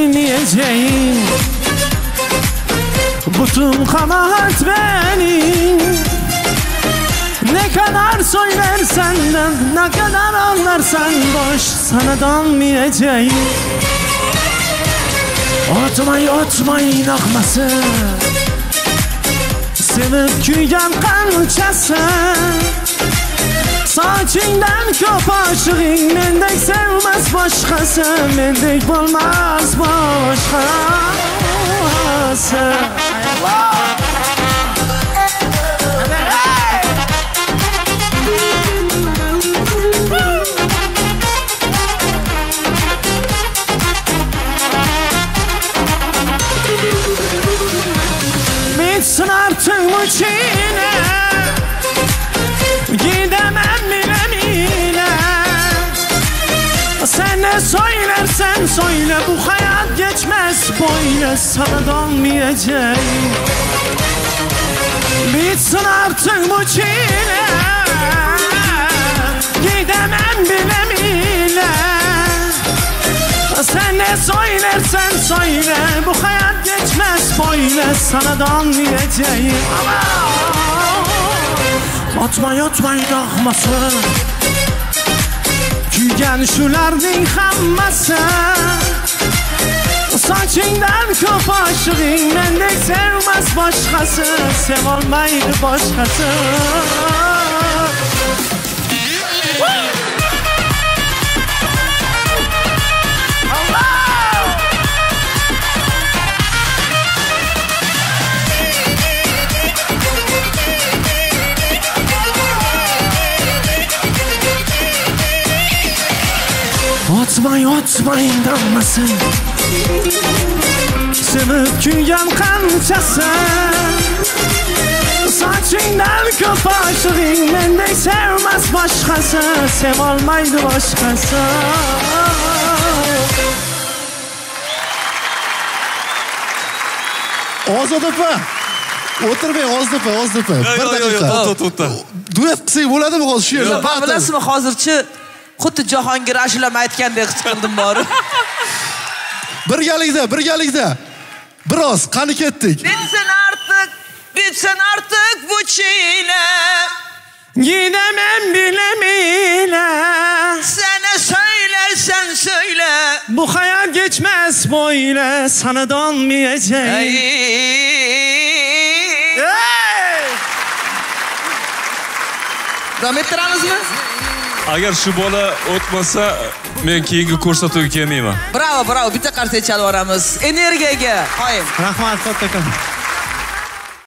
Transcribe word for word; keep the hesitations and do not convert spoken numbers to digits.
dinleyeceğim. Bütün kabahat benim. Ne kadar söylersen de, ne kadar anlarsan boş, sana dönmeyeceğim. Otmay otmay nakması, sevip küygen kançası. Saçından köpaşığın, mendek sevmez başkası, mendek bulmaz başkası. Bitsin artık bu çile, gidemem bile bile. Sen ne söylersen söyle, bu hayat geçmez böyle, sana dönmeyeceğim. Bitsin artık bu çile, gidemem bile bile. Sen ne söylersen söyle, bu hayat geçmez böyle, sana dönmeyeceğim. Otmay otmay dağması, küygen şularning hammasi. Saçingdan köpaşığın, mendek sevmez başkası, sevolmaydi başkası. Otmay otmay damlası, sevip küygen kançası. Saçingdan köpaşığın, mendek sevmez başkası, sevolmaydi başkası. Ozod opa, o'tirmang, Ozod opa, Ozod opa. Bir daqiqa. To'xta, to'xta. Duet qilsak bo'ladimi hozir shu yerda? Bilasizmi, hozirchi xuddi Jahongir ashulama aytgandek his qildim bor. Birgalikda, birgalikda. Biroz qani ketdik. Bitsin artık, bitsin artık bu çile. Gidemem bile bile. Sen ne söylersen söyle, bu hayat geçmez böyle, sana dönmeyeceğim. Hey. Hey! Davom ettiramizmi? Agar shu bola o'tmasa, men keyingi ko'rsatuvga kelmayman. Bravo, bravo. Bitta qarsak chalib yuboramiz. Energiyaga. Qoyim. Rahmat, kattakon.